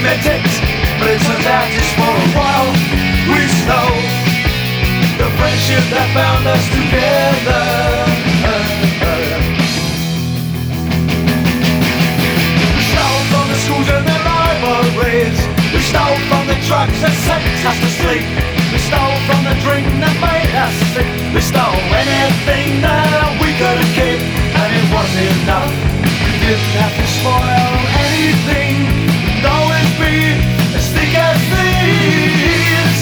meant it, but it turns out just for a while. We stole the friendship that bound us together. We stole from the schools and the libraries. We stole from the drugs that sent us to sleep. We stole from the drink that made us sick. We stole anything that we could keep, and it wasn't enough. We didn't have to spoil anything. We'd always be as thick as thieves.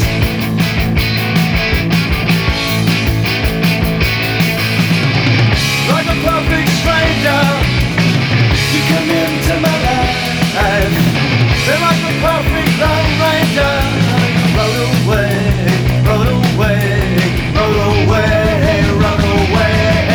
Like a perfect stranger, you come into my life. They're like a perfect lone ranger. Rode away, rode away, rode away, rode away.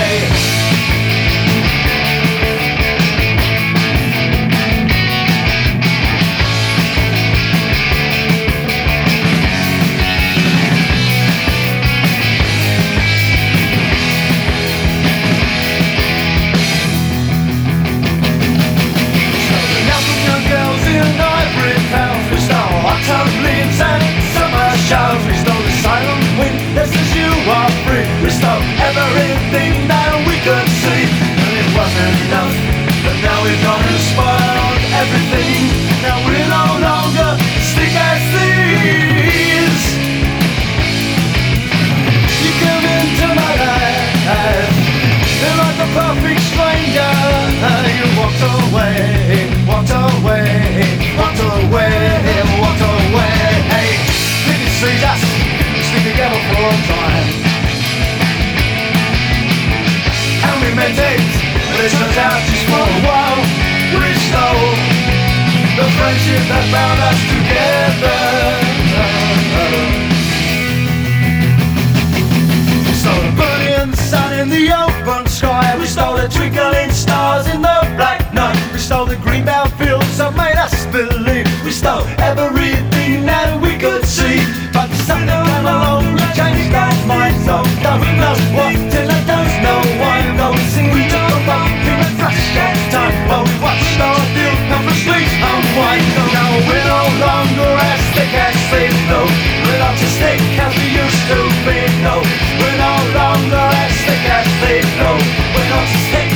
We stole the silent wind that says you are free. We stole everything that we could see, and it wasn't enough. But now we've gone and spoiled everything. Now we're no longer stick as thieves. You come into my life, you're like a perfect stranger. You walked away, walked away, walked away, walked away. See us stick together for a time, and we meant it, but it turns out just for a while. We stole the friendship that bound us together. We stole the burning sun in the open sky. We stole the twinkling stars in the black night. We stole the greenbelt fields that made us believe. We stole everything that we could see. But something came along, we changed our minds. So who knows what, till I don't know why. Go and sing, we took a walk in a flash of time, while we watched our deal come from streets unwind. Now we're no longer as thick as thieves, no. We're not as thick as we used to be, no. We're no longer as thick as thieves, no. We're not as thick